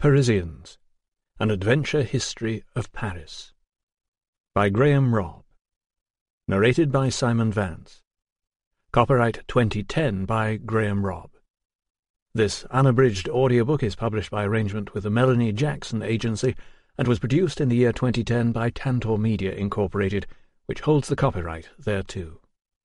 Parisians, An Adventure History of Paris, by Graham Robb. Narrated by Simon Vance. Copyright 2010 by Graham Robb. This unabridged audiobook is published by arrangement with the Melanie Jackson Agency and was produced in the year 2010 by Tantor Media Incorporated, which holds the copyright thereto.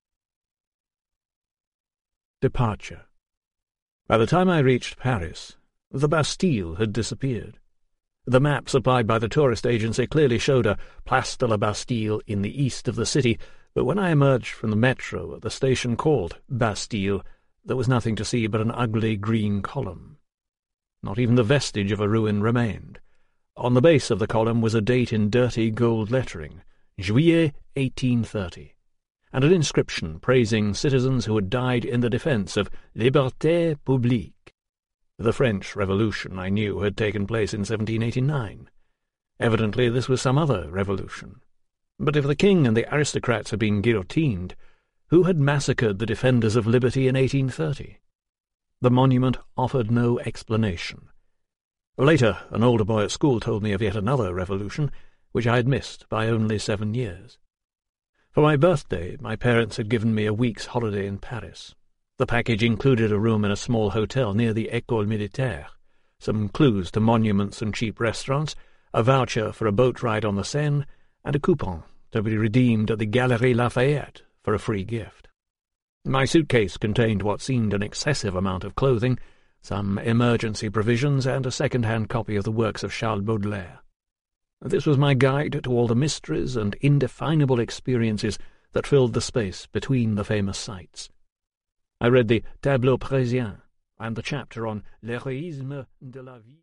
Departure. By the time I reached Paris, the Bastille had disappeared. The map supplied by the tourist agency clearly showed a Place de la Bastille in the east of the city, but when I emerged from the metro at the station called Bastille, there was nothing to see but an ugly green column. Not even the vestige of a ruin remained. On the base of the column was a date in dirty gold lettering, Juillet 1830, and an inscription praising citizens who had died in the defence of Liberté Publique. The French Revolution, I knew, had taken place in 1789. Evidently this was some other revolution. But if the king and the aristocrats had been guillotined, who had massacred the defenders of liberty in 1830? The monument offered no explanation. Later, an older boy at school told me of yet another revolution, which I had missed by only 7 years. For my birthday, my parents had given me a week's holiday in Paris. The package included a room in a small hotel near the École Militaire, some clues to monuments and cheap restaurants, a voucher for a boat ride on the Seine, and a coupon to be redeemed at the Galeries Lafayette for a free gift. My suitcase contained what seemed an excessive amount of clothing, some emergency provisions, and a second-hand copy of the works of Charles Baudelaire. This was my guide to all the mysteries and indefinable experiences that filled the space between the famous sites. I read the Tableau Parisien and the chapter on l'héroïsme de la vie.